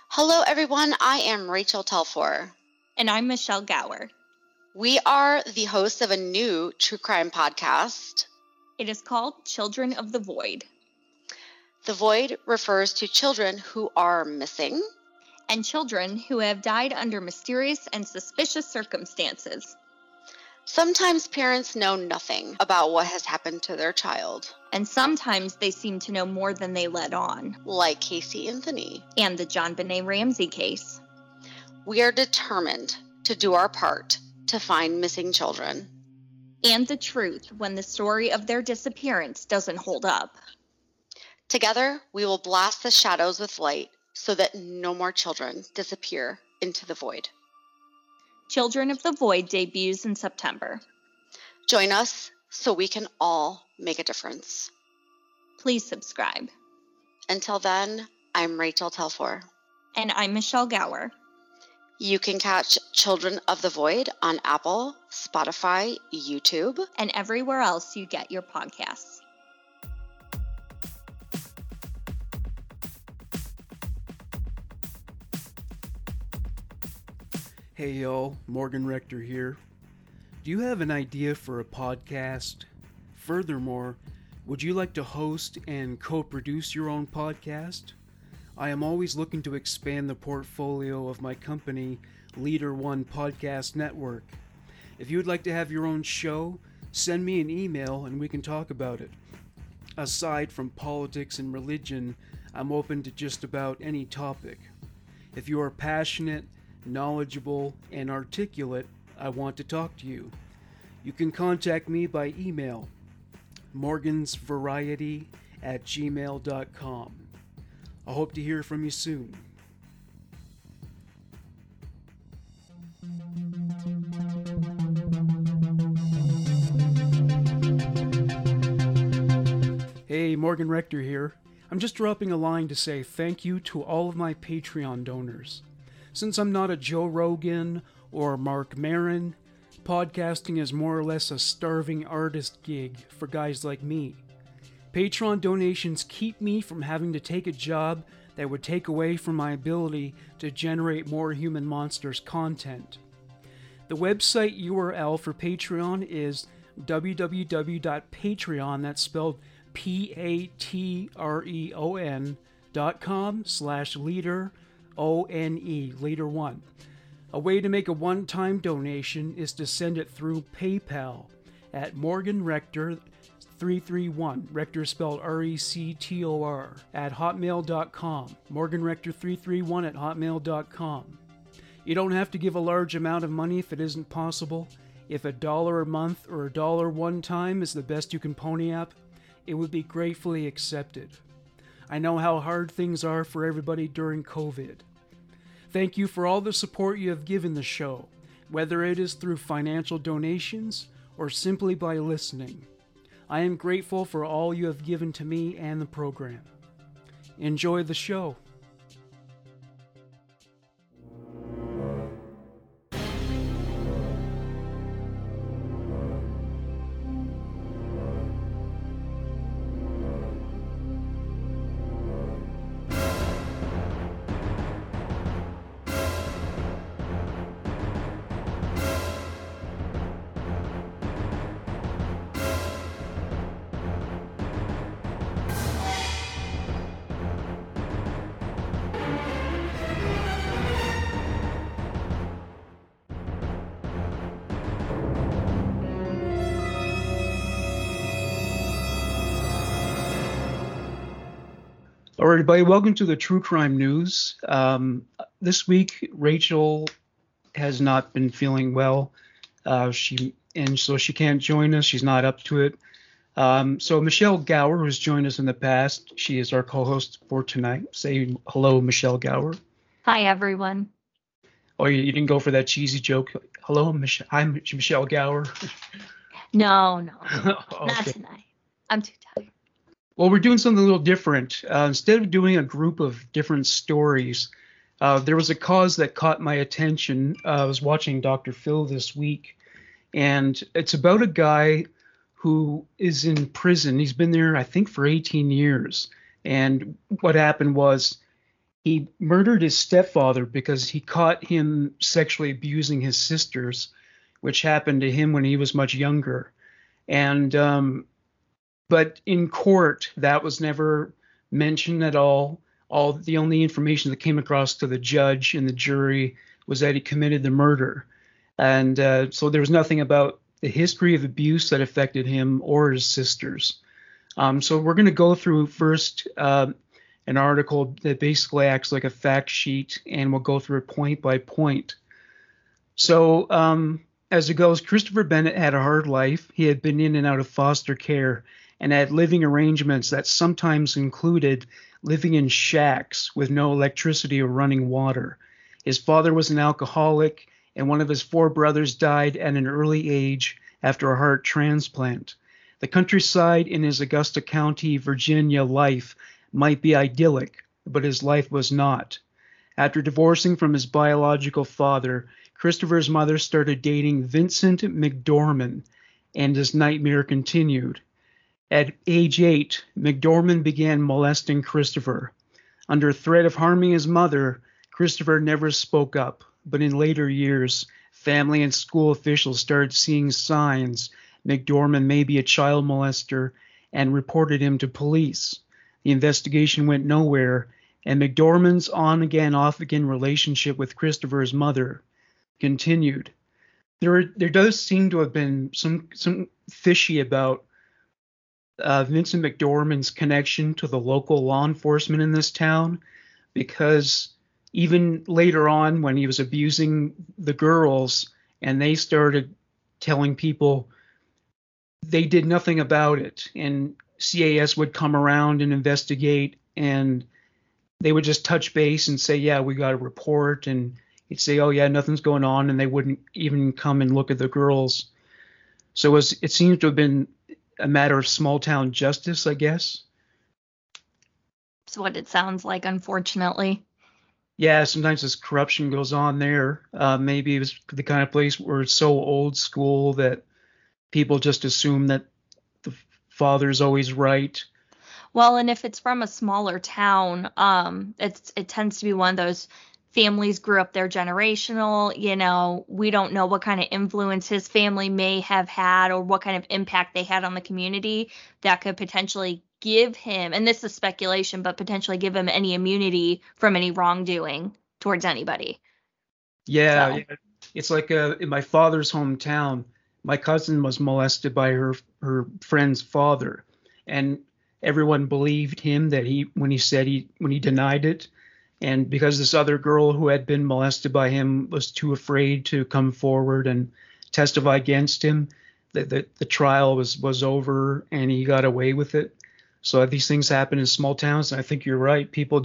Hello, everyone. I am Rachel Telfor. And I'm Michelle Gower. We are the hosts of a new true crime podcast. It is called Children of the Void. The Void refers to children who are missing and children who have died under mysterious and suspicious circumstances. Sometimes parents know nothing about what has happened to their child. And sometimes they seem to know more than they let on. Like Casey Anthony. And the JonBenét Ramsey case. We are determined to do our part to find missing children. And the truth when the story of their disappearance doesn't hold up. Together, we will blast the shadows with light so that no more children disappear into the void. Children of the Void debuts in September. Join us so we can all make a difference. Please subscribe. Until then, I'm Rachel Telfor. And I'm Michelle Gower. You can catch Children of the Void on Apple, Spotify, YouTube, and everywhere else you get your podcasts. Hey y'all, Morgan Rector here. Do you have an idea for a podcast? Furthermore, would you like to host and co-produce your own podcast? I am always looking to expand the portfolio of my company, Leader One Podcast Network. If you would like to have your own show, send me an email and we can talk about it. Aside from politics and religion, I'm open to just about any topic. If you are passionate, knowledgeable, and articulate, I want to talk to you. You can contact me by email, morgansvariety@gmail.com. I hope to hear from you soon. Hey, Morgan Rector here. I'm just dropping a line to say thank you to all of my Patreon donors. Since I'm not a Joe Rogan or Mark Maron, podcasting is more or less a starving artist gig for guys like me. Patreon donations keep me from having to take a job that would take away from my ability to generate more Human Monsters content. The website URL for Patreon is www.patreon, that's spelled patreon.com/leader ONE, Leader One. A way to make a one-time donation is to send it through PayPal at Morgan Rector 331, Rector spelled RECTOR, at hotmail.com, Morgan Rector 331 at hotmail.com. You don't have to give a large amount of money if it isn't possible. If $1 a month or $1 one time is the best you can pony up, it would be gratefully accepted. I know how hard things are for everybody during COVID. Thank you for all the support you have given the show, whether it is through financial donations or simply by listening. I am grateful for all you have given to me and the program. Enjoy the show. All right, everybody, welcome to the True Crime News. This week, Rachel has not been feeling well, so she can't join us. She's not up to it. So Michelle Gower, who's joined us in the past, she is our co-host for tonight. Say hello, Michelle Gower. Hi, everyone. Oh, you didn't go for that cheesy joke. Hello, I'm Michelle Gower. No, Okay. not tonight. I'm too tired. Well, we're doing something a little different. Instead of doing a group of different stories, there was a cause that caught my attention. I was watching Dr. Phil this week, and it's about a guy who is in prison. He's been there, I think, for 18 years. And what happened was He murdered his stepfather because he caught him sexually abusing his sisters, which happened to him when he was much younger. And but in court, that was never mentioned at all. All the only information that came across to the judge and the jury was that he committed the murder, and so there was nothing about the history of abuse that affected him or his sisters. So we're going to go through first an article that basically acts like a fact sheet, and we'll go through it point by point. So as it goes, Christopher Bennett had a hard life. He had been in and out of foster care and had living arrangements that sometimes included living in shacks with no electricity or running water. His father was an alcoholic, and one of his 4 brothers died at an early age after a heart transplant. The countryside in his Augusta County, Virginia life might be idyllic, but his life was not. After divorcing from his biological father, Christopher's mother started dating Vincent McDorman, and his nightmare continued. At age 8, McDorman began molesting Christopher. Under threat of harming his mother, Christopher never spoke up, but in later years, family and school officials started seeing signs McDorman may be a child molester and reported him to police. The investigation went nowhere, and McDorman's on-again, off-again relationship with Christopher's mother continued. There does seem to have been some fishy about Vincent McDorman's connection to the local law enforcement in this town, because even later on when he was abusing the girls and they started telling people, they did nothing about it, and CAS would come around and investigate, and they would just touch base and say, yeah, we got a report, and he'd say, oh yeah, nothing's going on, and they wouldn't even come and look at the girls. So it seems to have been a matter of small town justice, I guess. That's what it sounds like, unfortunately. Yeah, sometimes this corruption goes on there. Maybe it was the kind of place where it's so old school that people just assume that the father's always right. Well, and if it's from a smaller town, it tends to be one of those families grew up there generational. You know, we don't know what kind of influence his family may have had or what kind of impact they had on the community that could potentially give him, and this is speculation, but potentially give him any immunity from any wrongdoing towards anybody. Yeah, yeah. It's like in my father's hometown, my cousin was molested by her friend's father, and everyone believed him that when he denied it. And because this other girl who had been molested by him was too afraid to come forward and testify against him, the trial was over and he got away with it. So these things happen in small towns, and I think you're right. People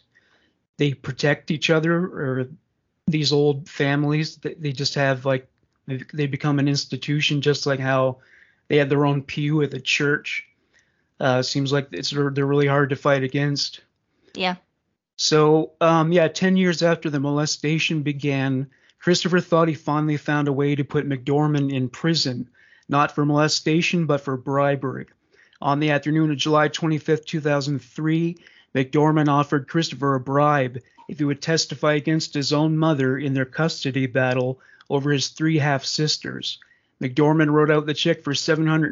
they protect each other, or these old families, they just have they become an institution, just like how they had their own pew at the church. Seems like they're really hard to fight against. Yeah. So, 10 years after the molestation began, Christopher thought he finally found a way to put McDorman in prison, not for molestation, but for bribery. On the afternoon of July 25th, 2003, McDorman offered Christopher a bribe if he would testify against his own mother in their custody battle over his 3 half-sisters. McDorman wrote out the check for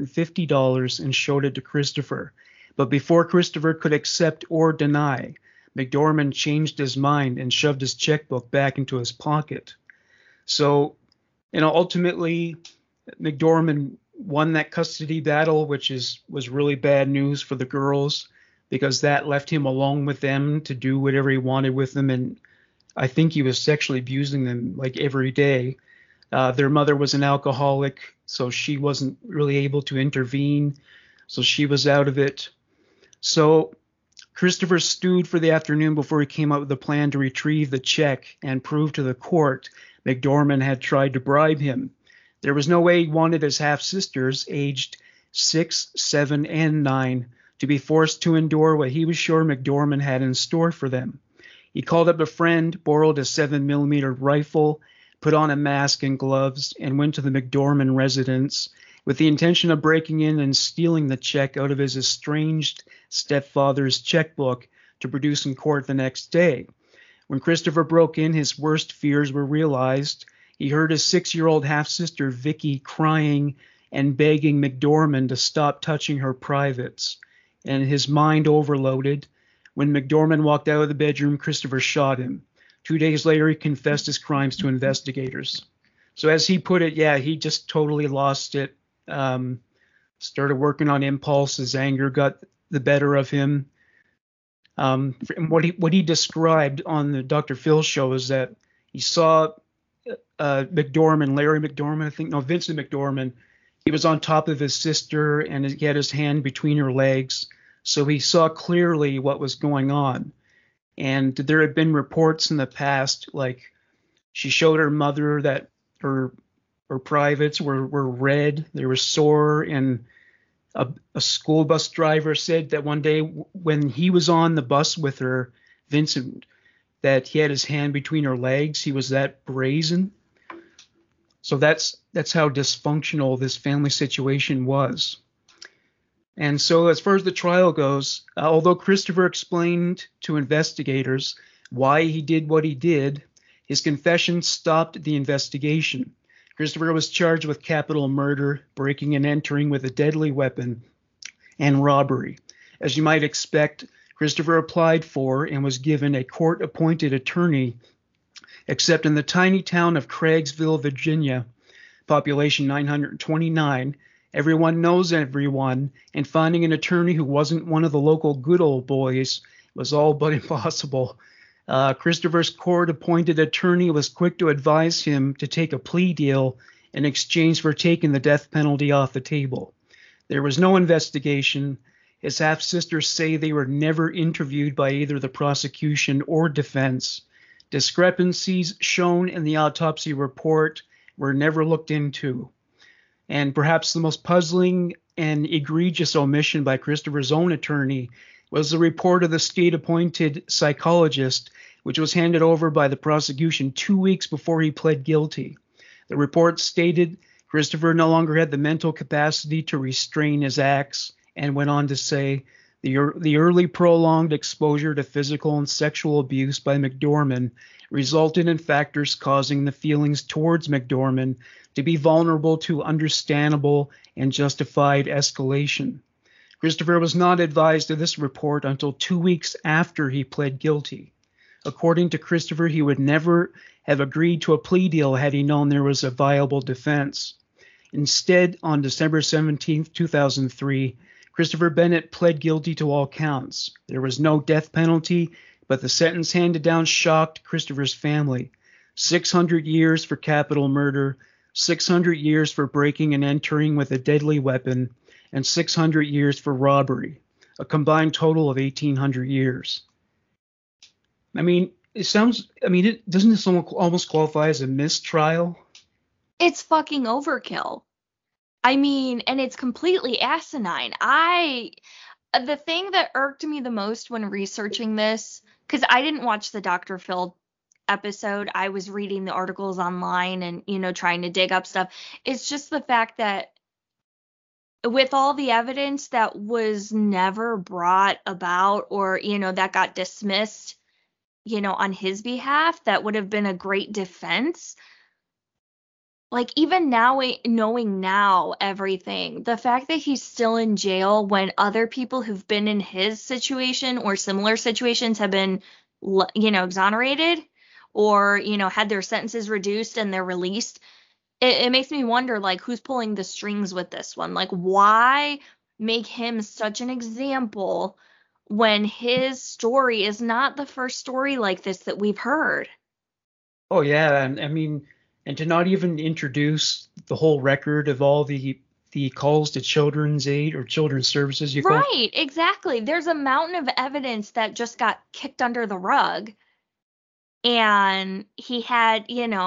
$750 and showed it to Christopher. But before Christopher could accept or deny, McDorman changed his mind and shoved his checkbook back into his pocket. So, ultimately, McDorman won that custody battle, which was really bad news for the girls, because that left him alone with them to do whatever he wanted with them. And I think he was sexually abusing them every day. Their mother was an alcoholic, so she wasn't really able to intervene. So she was out of it. So Christopher stewed for the afternoon before he came up with a plan to retrieve the check and prove to the court McDorman had tried to bribe him. There was no way he wanted his half-sisters, aged 6, 7, and 9, to be forced to endure what he was sure McDorman had in store for them. He called up a friend, borrowed a 7mm rifle, put on a mask and gloves, and went to the McDorman residence with the intention of breaking in and stealing the check out of his estranged stepfather's checkbook to produce in court the next day. When Christopher broke in, his worst fears were realized. He heard his 6-year-old half-sister Vicky crying and begging McDormand to stop touching her privates, and his mind overloaded. When McDormand walked out of the bedroom, Christopher shot him. 2 days later, he confessed his crimes to investigators. So as he put it, yeah, he just totally lost it. Started working on impulse. His anger got the better of him. And what he described on the Dr. Phil show is that he saw Vincent McDormand. He was on top of his sister, and he had his hand between her legs. So he saw clearly what was going on. And there had been reports in the past, like she showed her mother that her privates were red, they were sore, and a school bus driver said that one day when he was on the bus with her, Vincent, that he had his hand between her legs. He was that brazen. So that's how dysfunctional this family situation was. And so as far as the trial goes, although Christopher explained to investigators why he did what he did, his confession stopped the investigation. Christopher was charged with capital murder, breaking and entering with a deadly weapon, and robbery. As you might expect, Christopher applied for and was given a court-appointed attorney, except in the tiny town of Craigsville, Virginia, population 929, everyone knows everyone, and finding an attorney who wasn't one of the local good old boys was all but impossible. Christopher's court-appointed attorney was quick to advise him to take a plea deal in exchange for taking the death penalty off the table. There was no investigation. His half-sisters say they were never interviewed by either the prosecution or defense. Discrepancies shown in the autopsy report were never looked into. And perhaps the most puzzling and egregious omission by Christopher's own attorney was the report of the state-appointed psychologist, which was handed over by the prosecution 2 weeks before he pled guilty. The report stated Christopher no longer had the mental capacity to restrain his acts, and went on to say the early prolonged exposure to physical and sexual abuse by McDormand resulted in factors causing the feelings towards McDormand to be vulnerable to understandable and justified escalation. Christopher was not advised of this report until 2 weeks after he pled guilty. According to Christopher, he would never have agreed to a plea deal had he known there was a viable defense. Instead, on December 17, 2003, Christopher Bennett pled guilty to all counts. There was no death penalty, but the sentence handed down shocked Christopher's family. 600 years for capital murder, 600 years for breaking and entering with a deadly weapon, and 600 years for robbery, a combined total of 1,800 years. Doesn't this almost qualify as a mistrial? It's fucking overkill. And it's completely asinine. The thing that irked me the most when researching this, because I didn't watch the Dr. Phil episode, I was reading the articles online and, trying to dig up stuff. It's just the fact that with all the evidence that was never brought about or, that got dismissed, on his behalf, that would have been a great defense. Like, even now, knowing now everything, the fact that he's still in jail when other people who've been in his situation or similar situations have been, exonerated or, had their sentences reduced and they're released, it makes me wonder, like, who's pulling the strings with this one? Like, why make him such an example when his story is not the first story like this that we've heard? Oh, yeah. And to not even introduce the whole record of all the calls to Children's Aid or Children's Services. Right, exactly. There's a mountain of evidence that just got kicked under the rug. And he had,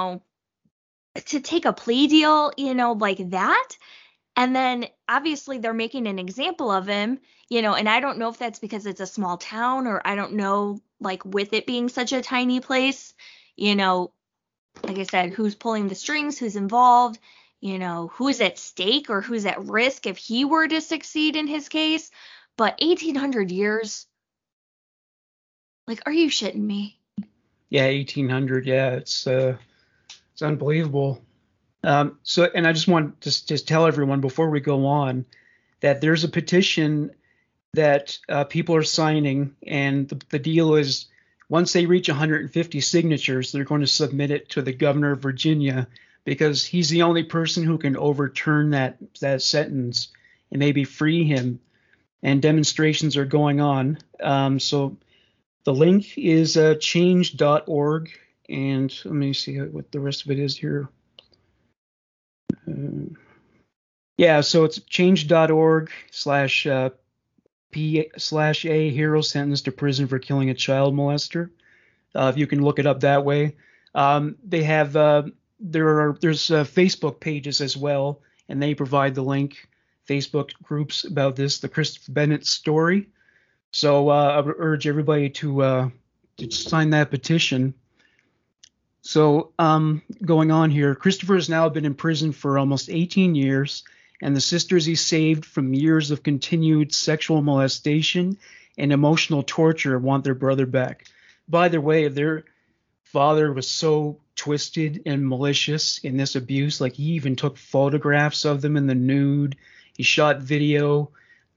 to take a plea deal, like that. And then obviously they're making an example of him, and I don't know if that's because it's a small town or I don't know, like with it being such a tiny place, like I said, who's pulling the strings, who's involved, who's at stake or who's at risk if he were to succeed in his case. But 1,800 years, Like, are you shitting me? Yeah, 1800. Yeah, it's unbelievable. And I just want to just tell everyone before we go on that there's a petition that people are signing, and the deal is once they reach 150 signatures, they're going to submit it to the governor of Virginia because he's the only person who can overturn that sentence and maybe free him. And demonstrations are going on. So the link is change.org, and let me see what the rest of it is here. Yeah, so it's change.org /P/A hero sentenced to prison for killing a child molester. If you can look it up that way. They have there's Facebook pages as well, and they provide the link. Facebook groups about this, the Christopher Bennett story. So I would urge everybody to sign that petition. So going on here, Christopher has now been in prison for almost 18 years, and the sisters he saved from years of continued sexual molestation and emotional torture want their brother back. By the way, their father was so twisted and malicious in this abuse, like he even took photographs of them in the nude. He shot video.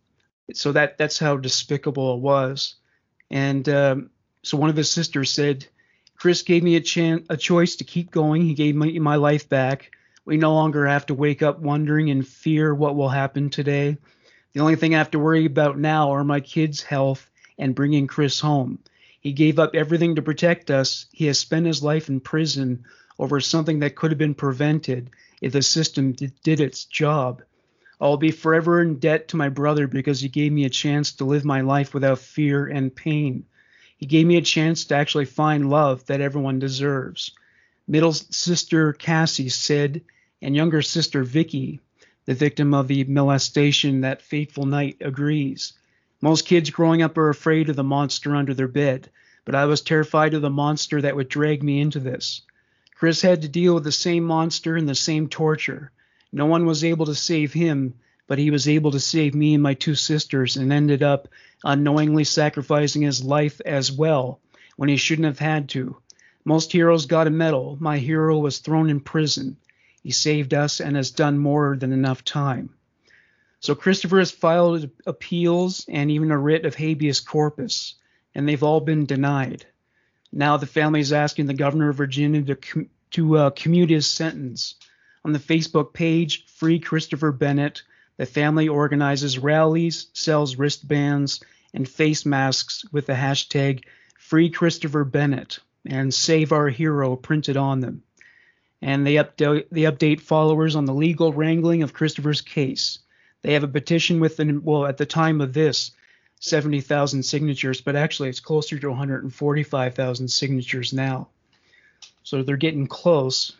So that's how despicable it was. And so one of his sisters said, Chris gave me a choice to keep going. He gave me my life back. We no longer have to wake up wondering in fear what will happen today. The only thing I have to worry about now are my kids' health and bringing Chris home. He gave up everything to protect us. He has spent his life in prison over something that could have been prevented if the system did its job. I'll be forever in debt to my brother because he gave me a chance to live my life without fear and pain. He gave me a chance to actually find love that everyone deserves. Middle sister Cassie said, and younger sister Vicky, the victim of the molestation that fateful night, agrees. Most kids growing up are afraid of the monster under their bed, but I was terrified of the monster that would drag me into this. Chris had to deal with the same monster and the same torture. No one was able to save him, but he was able to save me and my two sisters and ended up unknowingly sacrificing his life as well when he shouldn't have had to. Most heroes got a medal. My hero was thrown in prison. He saved us and has done more than enough time. So Christopher has filed appeals and even a writ of habeas corpus, and they've all been denied. Now the family is asking the governor of Virginia to commute his sentence. On the Facebook page, Free Christopher Bennett, the family organizes rallies, sells wristbands, and face masks with the hashtag Free Christopher Bennett and Save Our Hero printed on them. And they update followers on the legal wrangling of Christopher's case. They have a petition with, at the time of this, 70,000 signatures, but actually it's closer to 145,000 signatures now. So they're getting close.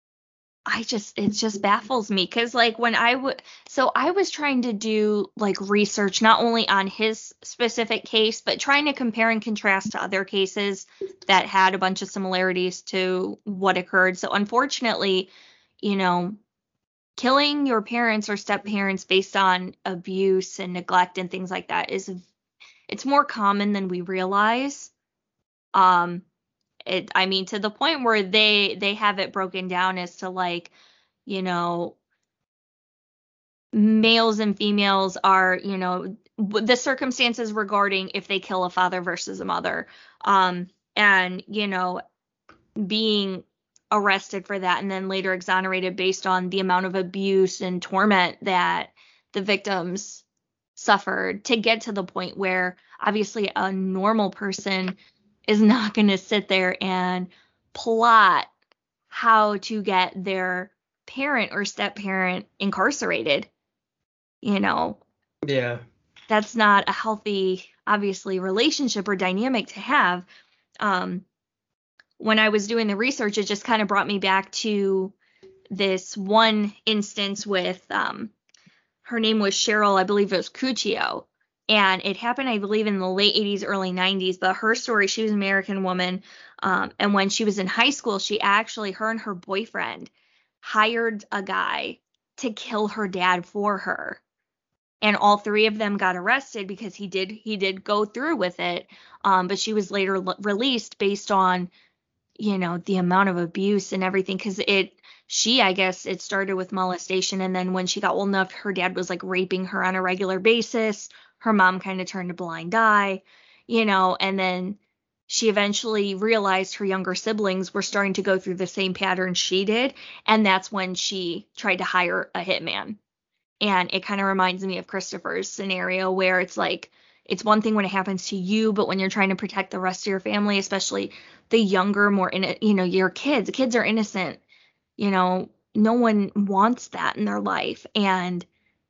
It just baffles me because like when I was trying to do like research not only on his specific case, but trying to compare and contrast to other cases that had a bunch of similarities to what occurred. So unfortunately, killing your parents or step parents based on abuse and neglect and things like that it's more common than we realize. To the point where they have it broken down as to like, males and females are, the circumstances regarding if they kill a father versus a mother, and, being arrested for that and then later exonerated based on the amount of abuse and torment that the victims suffered to get to the point where obviously a normal person is not going to sit there and plot how to get their parent or step parent incarcerated. Yeah. That's not a healthy, obviously, relationship or dynamic to have. When I was doing the research, it just kind of brought me back to this one instance with, her name was Cheryl, I believe it was Cuccio. And it happened, I believe, in the late 80s, early 90s. But her story, she was an American woman. And when she was in high school, her and her boyfriend hired a guy to kill her dad for her. and all three of them got arrested because he did go through with it. But she was later released based on, the amount of abuse and everything, because I guess it started with molestation, and then when she got old enough, her dad was like raping her on a regular basis. Her mom kind of turned a blind eye, and then she eventually realized her younger siblings were starting to go through the same pattern she did, and that's when she tried to hire a hitman. And it kind of reminds me of Christopher's scenario, where it's like, it's one thing when it happens to you, but when you're trying to protect the rest of your family, especially the younger, more your kids are innocent. No one wants that in their life. And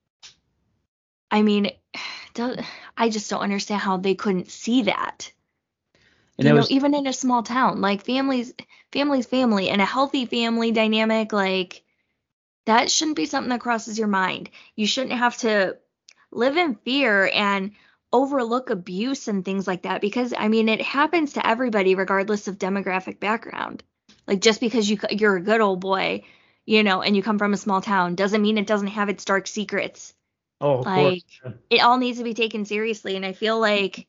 I mean, I just don't understand how they couldn't see that. And even in a small town, like family's family, and a healthy family dynamic, like that shouldn't be something that crosses your mind. You shouldn't have to live in fear and overlook abuse and things like that, because I mean, it happens to everybody regardless of demographic background. Like, just because you're a good old boy, and you come from a small town, doesn't mean it doesn't have its dark secrets. Oh, of like course. It all needs to be taken seriously. And I feel like,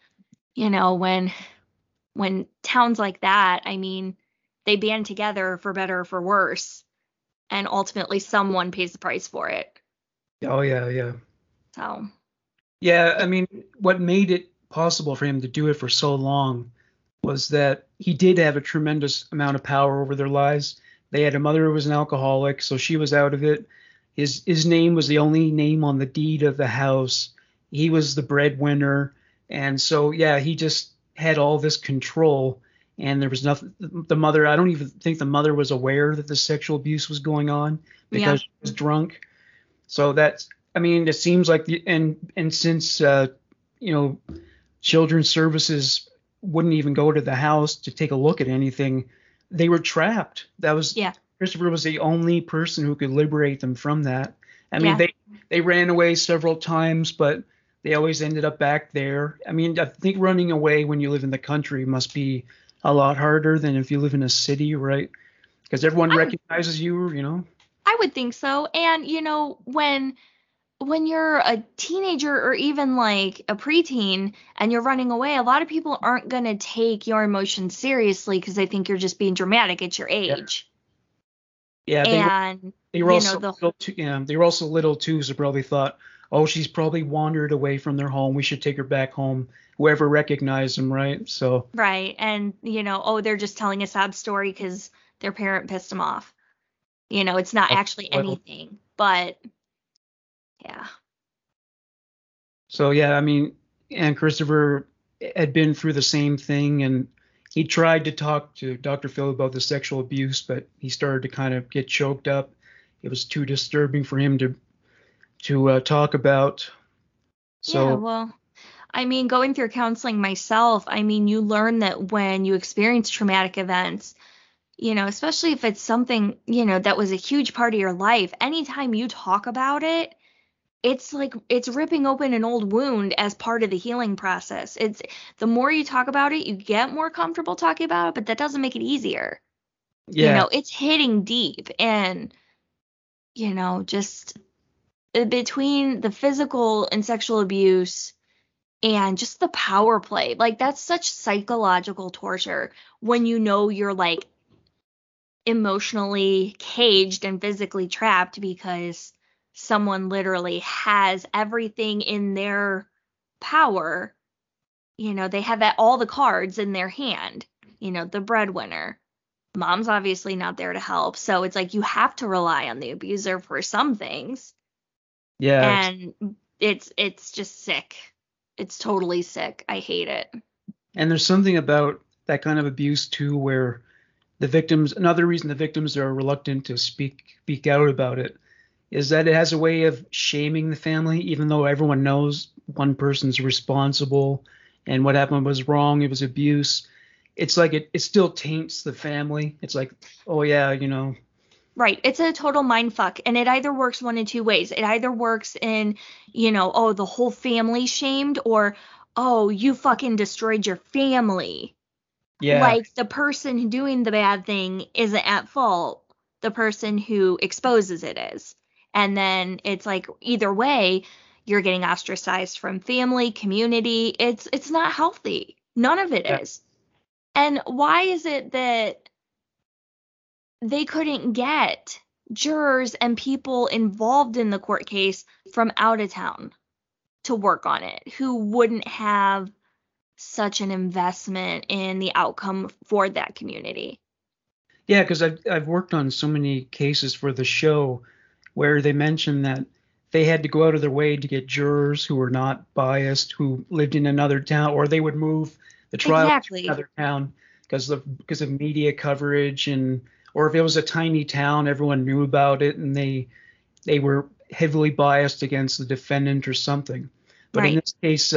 when towns like that, I mean, they band together for better or for worse, and ultimately someone pays the price for it. Oh, yeah. So. Yeah, I mean, what made it possible for him to do it for so long was that he did have a tremendous amount of power over their lives. They had a mother who was an alcoholic, so she was out of it. His name was the only name on the deed of the house. He was the breadwinner. And so, yeah, he just had all this control. And there was nothing. The mother, I don't even think the mother was aware that the sexual abuse was going on because she was drunk. So it seems like and since children's services wouldn't even go to the house to take a look at anything, they were trapped. Christopher was the only person who could liberate them from that. I mean, they ran away several times, but they always ended up back there. I mean, I think running away when you live in the country must be a lot harder than if you live in a city, right? Because everyone recognizes you, I would think so. And, when you're a teenager or even like a preteen and you're running away, a lot of people aren't going to take your emotions seriously because they think you're just being dramatic at your age. Yeah, they were also little too, so probably thought, oh, she's probably wandered away from their home. We should take her back home. Whoever recognized them, right? So. Right, and they're just telling a sad story because their parent pissed them off. It's not actually anything, but. Yeah. So, yeah, I mean, and Christopher had been through the same thing, and he tried to talk to Dr. Phil about the sexual abuse, but he started to kind of get choked up. It was too disturbing for him to talk about. So, yeah, well, I mean, going through counseling myself, I mean, you learn that when you experience traumatic events, especially if it's something, that was a huge part of your life, anytime you talk about it, it's like it's ripping open an old wound as part of the healing process. It's the more you talk about it, you get more comfortable talking about it, but that doesn't make it easier. Yeah. It's hitting deep, and just between the physical and sexual abuse and just the power play, like that's such psychological torture when you're like emotionally caged and physically trapped because someone literally has everything in their power. They have all the cards in their hand, the breadwinner. Mom's obviously not there to help. So it's like you have to rely on the abuser for some things. Yeah. And it's just sick. It's totally sick. I hate it. And there's something about that kind of abuse too, where another reason the victims are reluctant to speak out about it is that it has a way of shaming the family, even though everyone knows one person's responsible and what happened was wrong. It was abuse. It's like it still taints the family. It's like, oh yeah, Right. It's a total mind fuck. And it either works one in two ways. It either works in, oh, the whole family shamed, or, oh, you fucking destroyed your family. Yeah. Like the person doing the bad thing isn't at fault. The person who exposes it is. And then it's like either way, You're getting ostracized from family, community. It's not healthy. None of it is. And why is it that they couldn't get jurors and people involved in the court case from out of town to work on it, who wouldn't have such an investment in the outcome for that community? Yeah, because I've worked on so many cases for the show where they mentioned that they had to go out of their way to get jurors who were not biased, who lived in another town, or they would move the trial Exactly. to another town because of media coverage, and or if it was a tiny town, everyone knew about it, and they were heavily biased against the defendant or something. But in Right. this case,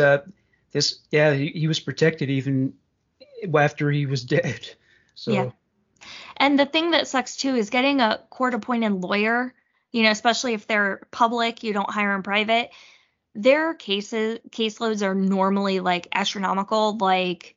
he was protected even after he was dead. So. Yeah. And the thing that sucks too is getting a court-appointed lawyer, especially if they're public, you don't hire in private. Their caseloads are normally like astronomical, like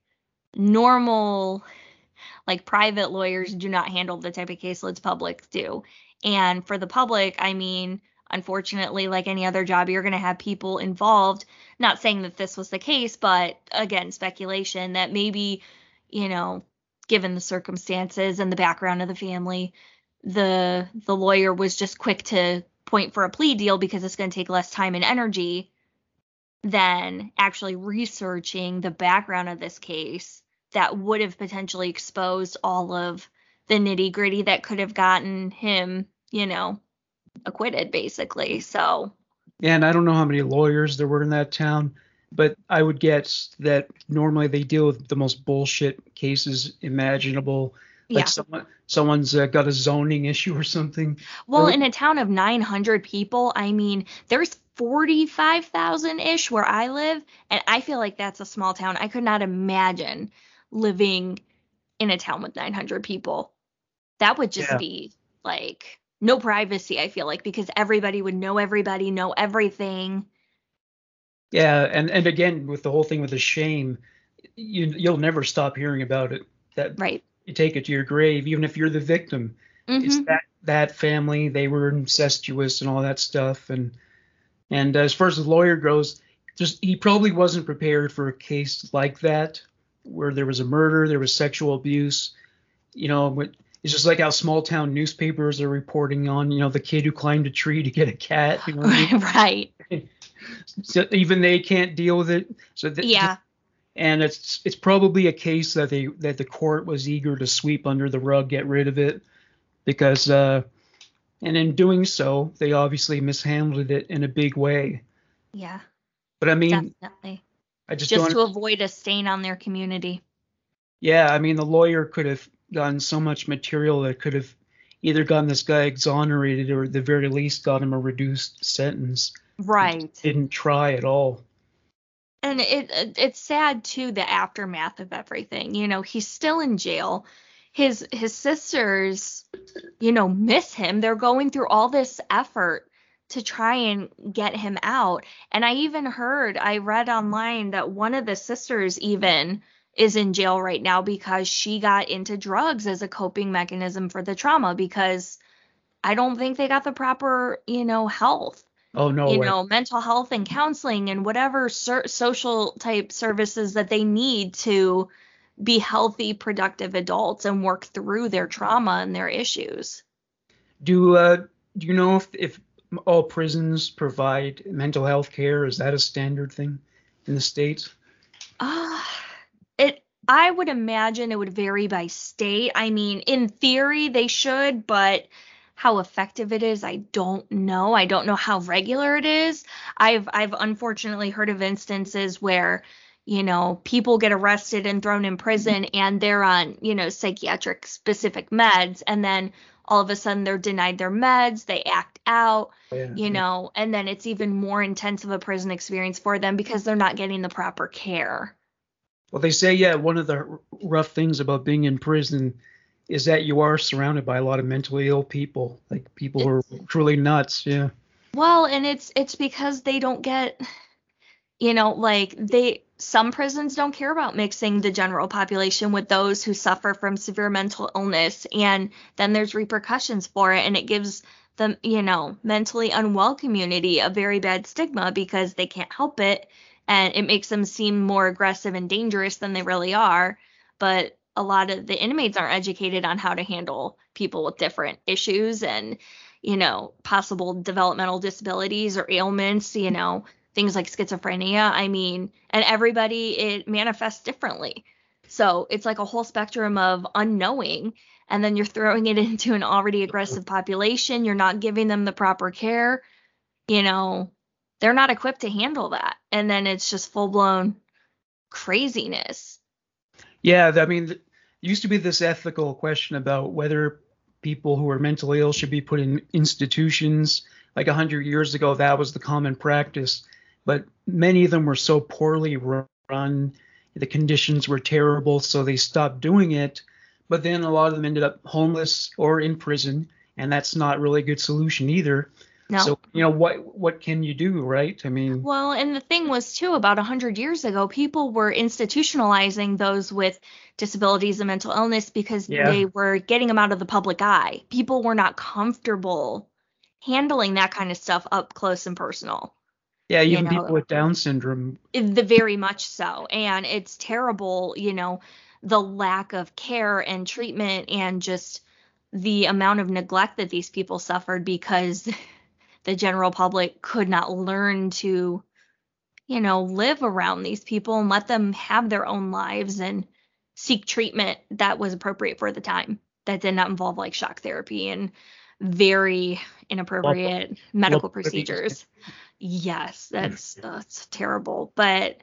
normal, like private lawyers do not handle the type of caseloads public do. And for the public, I mean, unfortunately, like any other job, you're going to have people involved. Not saying that this was the case, but again, speculation that maybe, given the circumstances and the background of the family, the lawyer was just quick to point for a plea deal because it's going to take less time and energy than actually researching the background of this case that would have potentially exposed all of the nitty-gritty that could have gotten him, acquitted, basically. So. And I don't know how many lawyers there were in that town, but I would guess that normally they deal with the most bullshit cases imaginable. Like someone's got a zoning issue or something. Well, in a town of 900 people, I mean, there's 45,000-ish where I live, and I feel like that's a small town. I could not imagine living in a town with 900 people. That would just be like no privacy, I feel like, because everybody would know everybody, know everything. Yeah, and again, with the whole thing with the shame, you'll never stop hearing about it. That right. You take it to your grave, even if you're the victim. Mm-hmm. It's that family, they were incestuous and all that stuff. And as far as the lawyer goes, he probably wasn't prepared for a case like that, where there was a murder, there was sexual abuse. It's just like how small town newspapers are reporting on, the kid who climbed a tree to get a cat. Right. So even they can't deal with it. So and it's probably a case that the court was eager to sweep under the rug, get rid of it, because and in doing so, they obviously mishandled it in a big way. Yeah. But I mean, definitely. I just to avoid a stain on their community. Yeah, I mean, the lawyer could have gotten so much material that could have either gotten this guy exonerated or at the very least got him a reduced sentence. Right. Didn't try at all. And it's sad too, the aftermath of everything. He's still in jail. His sisters, miss him. They're going through all this effort to try and get him out. And I read online that one of the sisters even is in jail right now because she got into drugs as a coping mechanism for the trauma, because I don't think they got the proper, health. Oh, no way. Mental health and counseling and whatever social type services that they need to be healthy, productive adults and work through their trauma and their issues. Do you know if all prisons provide mental health care? Is that a standard thing in the States? I would imagine it would vary by state. I mean, in theory they should, but how effective it is, I don't know. I don't know how regular it is. I've unfortunately heard of instances where, people get arrested and thrown in prison and they're on, psychiatric specific meds, and then all of a sudden they're denied their meds, they act out, and then it's even more intense of a prison experience for them because they're not getting the proper care. Well, they say, one of the rough things about being in prison is that you are surrounded by a lot of mentally ill people, like people who are truly nuts. Yeah. Well, and it's because they don't get, some prisons don't care about mixing the general population with those who suffer from severe mental illness, and then there's repercussions for it, and it gives the, mentally unwell community a very bad stigma because they can't help it, and it makes them seem more aggressive and dangerous than they really are. But a lot of the inmates aren't educated on how to handle people with different issues and, possible developmental disabilities or ailments, things like schizophrenia. I mean, and everybody, it manifests differently. So it's like a whole spectrum of unknowing. And then you're throwing it into an already aggressive population. You're not giving them the proper care. They're not equipped to handle that. And then it's just full blown craziness. Yeah, I mean, there used to be this ethical question about whether people who are mentally ill should be put in institutions. Like 100 years ago, that was the common practice. But many of them were so poorly run, the conditions were terrible, so they stopped doing it. But then a lot of them ended up homeless or in prison, and that's not really a good solution either. No. So, what can you do, right? I mean, well, and the thing was too, about 100 years ago, people were institutionalizing those with disabilities and mental illness because they were getting them out of the public eye. People were not comfortable handling that kind of stuff up close and personal. Yeah, even people with Down syndrome. Very much so. And it's terrible, the lack of care and treatment and just the amount of neglect that these people suffered because the general public could not learn to, live around these people and let them have their own lives and seek treatment that was appropriate for the time. That did not involve like shock therapy and very inappropriate medical procedures. Yes, that's terrible. But,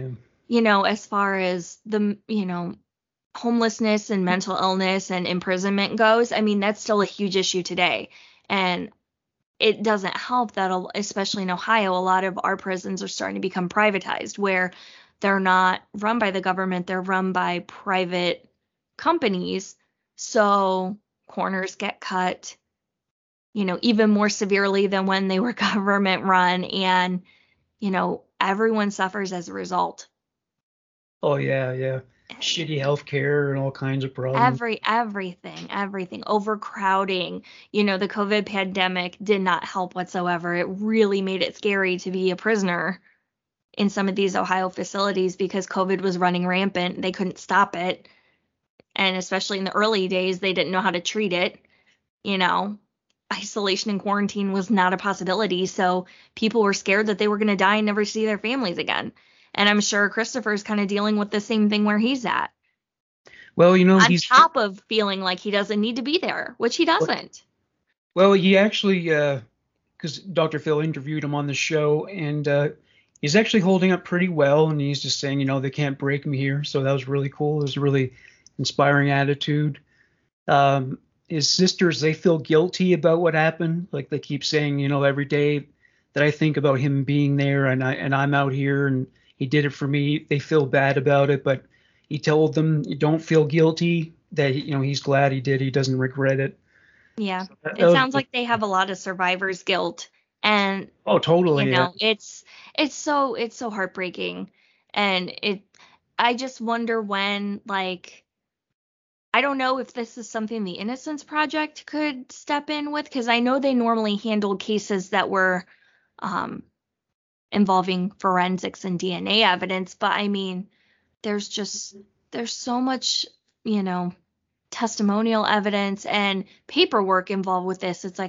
as far as the, homelessness and mental illness and imprisonment goes, I mean, that's still a huge issue today. And it doesn't help that, especially in Ohio, a lot of our prisons are starting to become privatized, where they're not run by the government, they're run by private companies. So corners get cut, even more severely than when they were government run. And, everyone suffers as a result. Oh, yeah. Shitty healthcare and all kinds of problems. Everything. Overcrowding. The COVID pandemic did not help whatsoever. It really made it scary to be a prisoner in some of these Ohio facilities because COVID was running rampant. They couldn't stop it. And especially in the early days, they didn't know how to treat it. Isolation and quarantine was not a possibility. So people were scared that they were going to die and never see their families again. And I'm sure Christopher's kind of dealing with the same thing where he's at. Well, on top of feeling like he doesn't need to be there, which he doesn't. Well, he actually, because Dr. Phil interviewed him on the show, and he's actually holding up pretty well. And he's just saying, they can't break me here. So that was really cool. It was a really inspiring attitude. His sisters, they feel guilty about what happened. Like they keep saying, every day that I think about him being there and I'm out here and he did it for me, they feel bad about it. But he told them, you don't feel guilty, that, he's glad he did. He doesn't regret it. Yeah. So it sounds like they have a lot of survivor's guilt. And oh, totally. It's so heartbreaking. And I just wonder when, I don't know if this is something the Innocence Project could step in with, because I know they normally handle cases that were involving forensics and DNA evidence. But I mean, there's so much, testimonial evidence and paperwork involved with this. It's like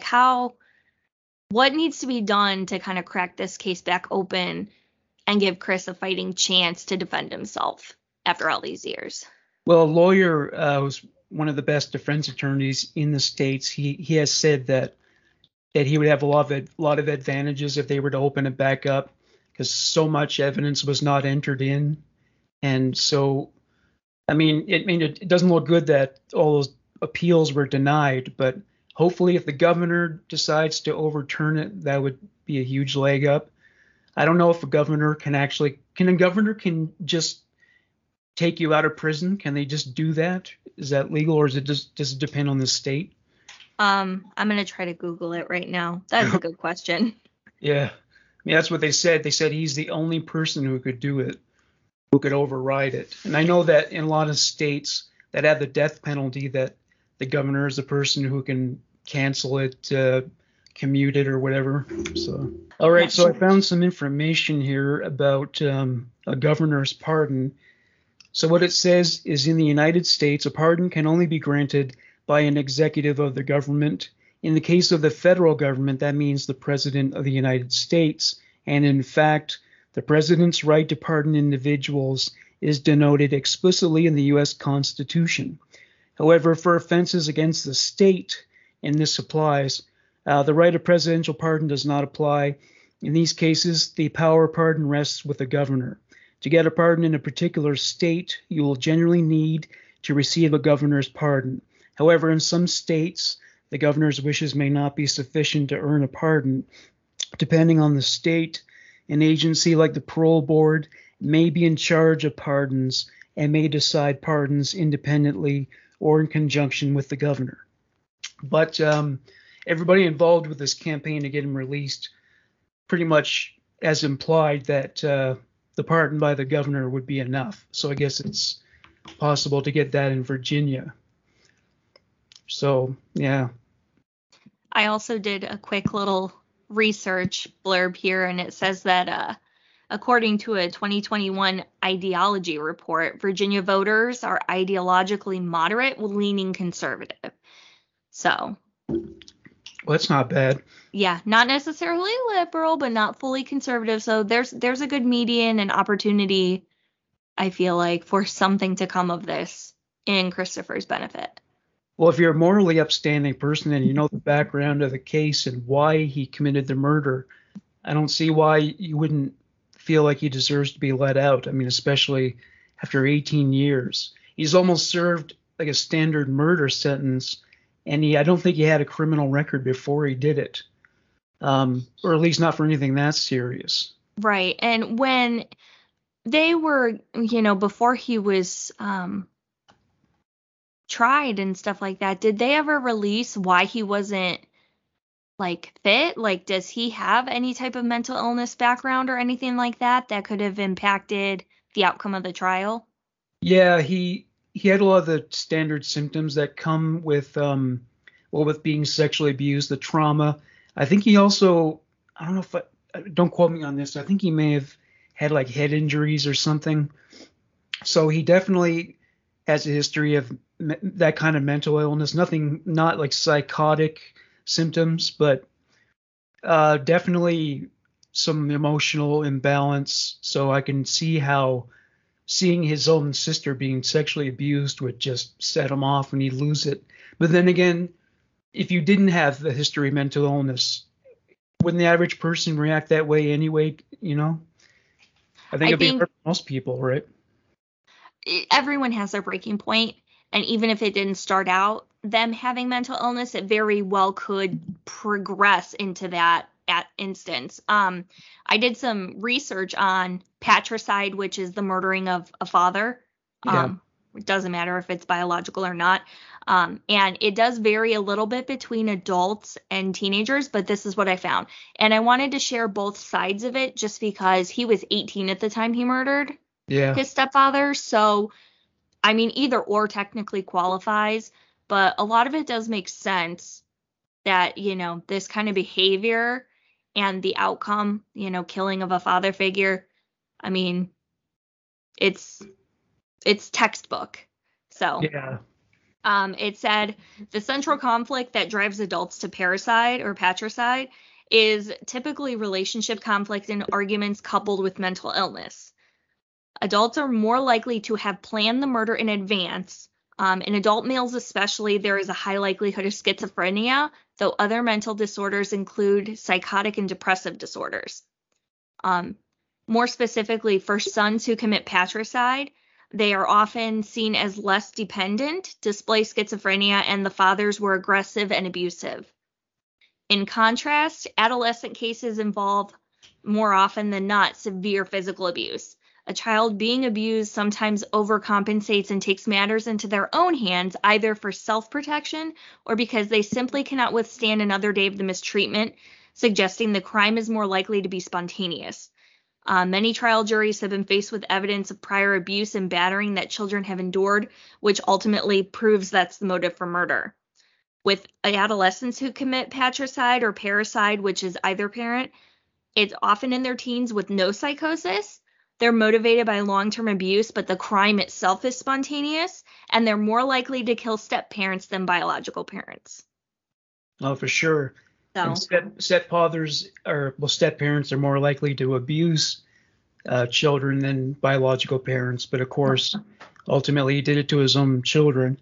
what needs to be done to kind of crack this case back open and give Chris a fighting chance to defend himself after all these years? Well, a lawyer was one of the best defense attorneys in the States. He has said that he would have a lot of advantages if they were to open it back up, because so much evidence was not entered in. And so, it doesn't look good that all those appeals were denied, but hopefully if the governor decides to overturn it, that would be a huge leg up. I don't know if a governor can just take you out of prison. Can they just do that? Is that legal, or does it depend on the state? I'm going to try to Google it right now. That's a good question. Yeah. That's what they said. They said he's the only person who could do it, who could override it. And I know that in a lot of states that have the death penalty, that the governor is the person who can cancel it. commuted or whatever. So, all right. So I found some information here about a governor's pardon. So what it says is, in the United States, a pardon can only be granted by an executive of the government. In the case of the federal government, that means the President of the United States. And in fact, the President's right to pardon individuals is denoted explicitly in the U.S. Constitution. However, for offenses against the state, and this applies, the right of presidential pardon does not apply. In these cases, the power of pardon rests with the governor. To get a pardon in a particular state, you will generally need to receive a governor's pardon. However, in some states, the governor's wishes may not be sufficient to earn a pardon. Depending on the state, an agency like the parole board may be in charge of pardons and may decide pardons independently or in conjunction with the governor. But everybody involved with this campaign to get him released pretty much has implied that the pardon by the governor would be enough. So I guess it's possible to get that in Virginia. So, yeah. I also did a quick little research blurb here, and it says that according to a 2021 ideology report, Virginia voters are ideologically moderate, leaning conservative. So. Well, that's not bad. Yeah, not necessarily liberal, but not fully conservative. So there's a good median and opportunity, I feel like, for something to come of this in Christopher's benefit. Well, if you're a morally upstanding person and you know the background of the case and why he committed the murder, I don't see why you wouldn't feel like he deserves to be let out. I mean, especially after 18 years. He's almost served like a standard murder sentence, and I don't think he had a criminal record before he did it, or at least not for anything that serious. Right. And when they were, before he was tried and stuff like that, did they ever release why he wasn't fit? Like, does he have any type of mental illness background or anything like that could have impacted the outcome of the trial? Yeah, he had a lot of the standard symptoms that come with with being sexually abused, the trauma. I think he also, I don't know if don't quote me on this, I think he may have had like head injuries or something. So he definitely has a history of that kind of mental illness. Not like psychotic symptoms, but definitely some emotional imbalance. So I can see how seeing his own sister being sexually abused would just set him off and he'd lose it. But then again, if you didn't have the history of mental illness, wouldn't the average person react that way anyway? I think it'd be hard for most people, right? Everyone has their breaking point. And even if it didn't start out them having mental illness, it very well could progress into that instance. I did some research on patricide, which is the murdering of a father. Yeah. It doesn't matter if it's biological or not. And it does vary a little bit between adults and teenagers, but this is what I found. And I wanted to share both sides of it just because he was 18 at the time he murdered his stepfather. So, I mean, either or technically qualifies, but a lot of it does make sense that, this kind of behavior and the outcome, killing of a father figure, I mean, it's textbook. So yeah. It said the central conflict that drives adults to parricide or patricide is typically relationship conflict and arguments coupled with mental illness. Adults are more likely to have planned the murder in advance. In adult males especially, there is a high likelihood of schizophrenia, though other mental disorders include psychotic and depressive disorders. More specifically, for sons who commit patricide, they are often seen as less dependent, display schizophrenia, and the fathers were aggressive and abusive. In contrast, adolescent cases involve more often than not severe physical abuse. A child being abused sometimes overcompensates and takes matters into their own hands, either for self-protection or because they simply cannot withstand another day of the mistreatment, suggesting the crime is more likely to be spontaneous. Many trial juries have been faced with evidence of prior abuse and battering that children have endured, which ultimately proves that's the motive for murder. with adolescents who commit patricide or parricide, which is either parent, it's often in their teens with no psychosis. They're motivated by long-term abuse, but the crime itself is spontaneous, and they're more likely to kill step-parents than biological parents. Oh, for sure. So, And step parents are more likely to abuse children than biological parents. But of course, ultimately, he did it to his own children.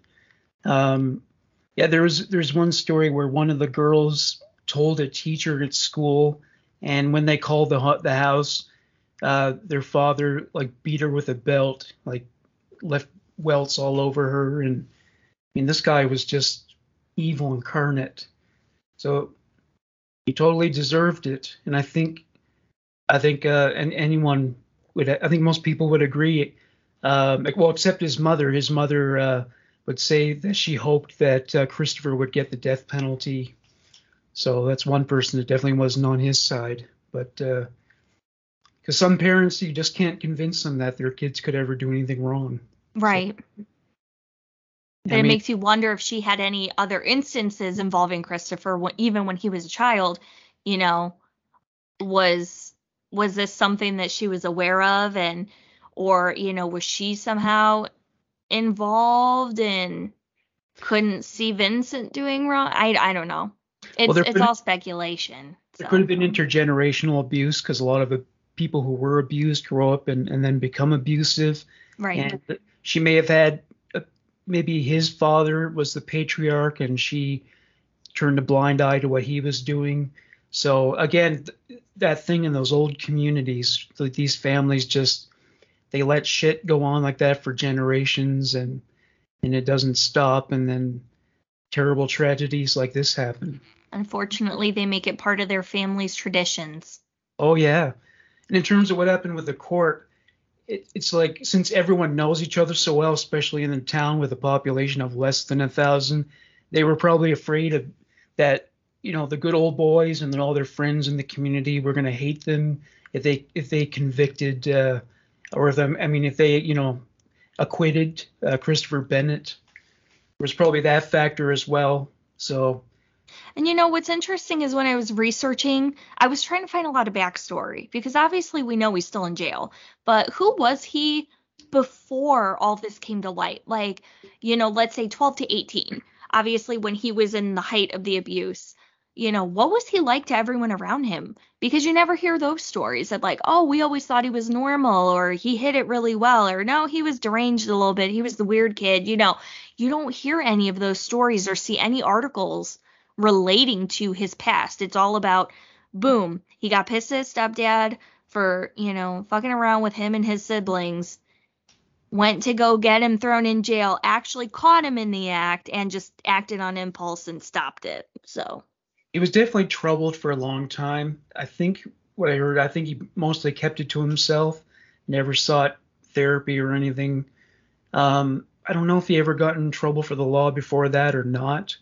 There's one story where one of the girls told a teacher at school, and when they called the house, their father like beat her with a belt, like left welts all over her, and I mean this guy was just evil incarnate. So he totally deserved it, and I think and anyone would, I think most people would agree. Well, except his mother. His mother would say that she hoped that Christopher would get the death penalty. So that's one person that definitely wasn't on his side. But because some parents, you just can't convince them that their kids could ever do anything wrong. right. But it makes you wonder if she had any other instances involving Christopher, even when he was a child. You know, was this something that she was aware of, or was she somehow involved and couldn't see Vincent doing wrong? I don't know. It's all speculation. There could have been intergenerational abuse, because a lot of the people who were abused grow up and then become abusive. Right. And she may have had maybe his father was the patriarch and she turned a blind eye to what he was doing. So again, that thing in those old communities, these families just, they let shit go on like that for generations, and it doesn't stop, and then terrible tragedies like this happen. Unfortunately, they make it part of their family's traditions. Oh yeah. And in terms of what happened with the court, it's like, since everyone knows each other so well, especially in a town with a population of less than 1,000, they were probably afraid of that, the good old boys and then all their friends in the community were going to hate them if they convicted if they acquitted Christopher Bennett. There was probably that factor as well. So. And what's interesting is when I was researching, I was trying to find a lot of backstory, because obviously we know he's still in jail, but who was he before all this came to light? Like, let's say 12 to 18, obviously when he was in the height of the abuse, what was he like to everyone around him? Because you never hear those stories of like, oh, we always thought he was normal, or he hid it really well, or no, he was deranged a little bit, he was the weird kid. You don't hear any of those stories or see any articles relating to his past. It's all about, boom, he got pissed at his stepdad for, fucking around with him and his siblings, went to go get him thrown in jail, actually caught him in the act, and just acted on impulse and stopped it. So he was definitely troubled for a long time. I think what I heard, he mostly kept it to himself, never sought therapy or anything. I don't know if he ever got in trouble for the law before that or not.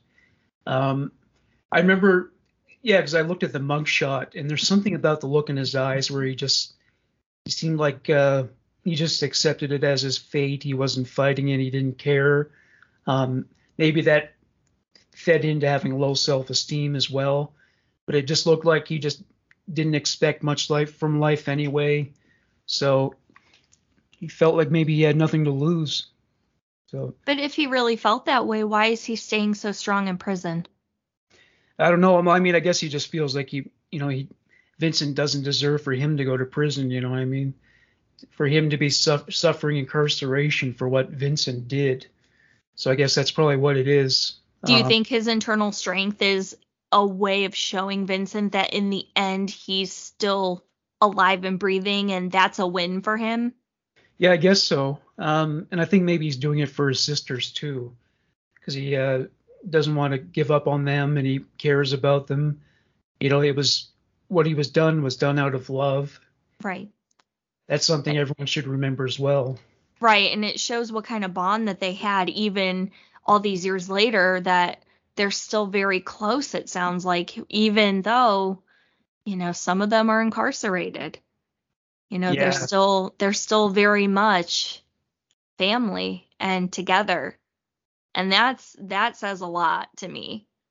I remember, because I looked at the mugshot, and there's something about the look in his eyes where he seemed like he just accepted it as his fate. He wasn't fighting it. He didn't care. Maybe that fed into having low self-esteem as well. But it just looked like he just didn't expect much from life anyway. So he felt like maybe he had nothing to lose. So. But if he really felt that way, why is he staying so strong in prison? I don't know. I mean, I guess he just feels like Vincent doesn't deserve for him to go to prison. For him to be suffering incarceration for what Vincent did. So I guess that's probably what it is. Do you think his internal strength is a way of showing Vincent that in the end he's still alive and breathing, and that's a win for him? Yeah, I guess so. And I think maybe he's doing it for his sisters too, because he doesn't want to give up on them, and he cares about them. It was what he was done out of love. Right. That's something everyone should remember as well. Right, and it shows what kind of bond that they had even all these years later, that they're still very close, it sounds like, even though, some of them are incarcerated. They're still very much family and together. And that says a lot to me.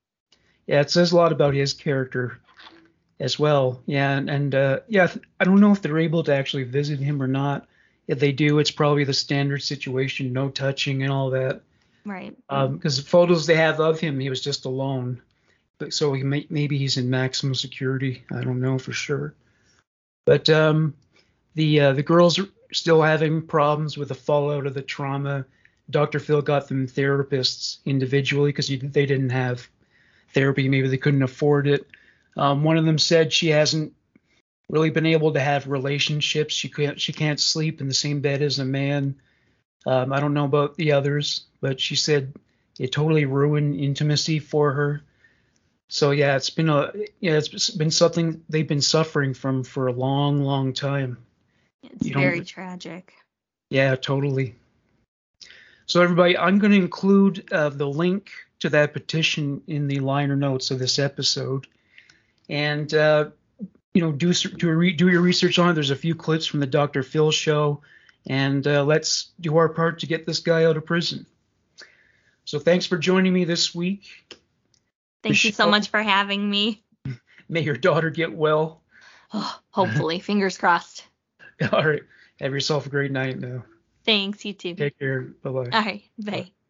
Yeah, it says a lot about his character as well. Yeah, and yeah, I don't know if they're able to actually visit him or not. If they do, it's probably the standard situation, no touching and all that. Right. Because the photos they have of him, he was just alone. But so maybe he's in maximum security. I don't know for sure. But the girls are still having problems with the fallout of the trauma. Dr. Phil got them therapists individually because they didn't have therapy. Maybe they couldn't afford it. One of them said she hasn't really been able to have relationships. She can't sleep in the same bed as a man. I don't know about the others, but she said it totally ruined intimacy for her. So yeah, it's been something they've been suffering from for a long, long time. It's very tragic. Yeah, totally. So everybody, I'm going to include the link to that petition in the liner notes of this episode, and do your research on it. There's a few clips from the Dr. Phil show, and let's do our part to get this guy out of prison. So thanks for joining me this week. Thank you so much for having me. May your daughter get well. Oh, hopefully, fingers crossed. All right. Have yourself a great night now. Thanks, you too. Take care. Bye-bye. All right, bye.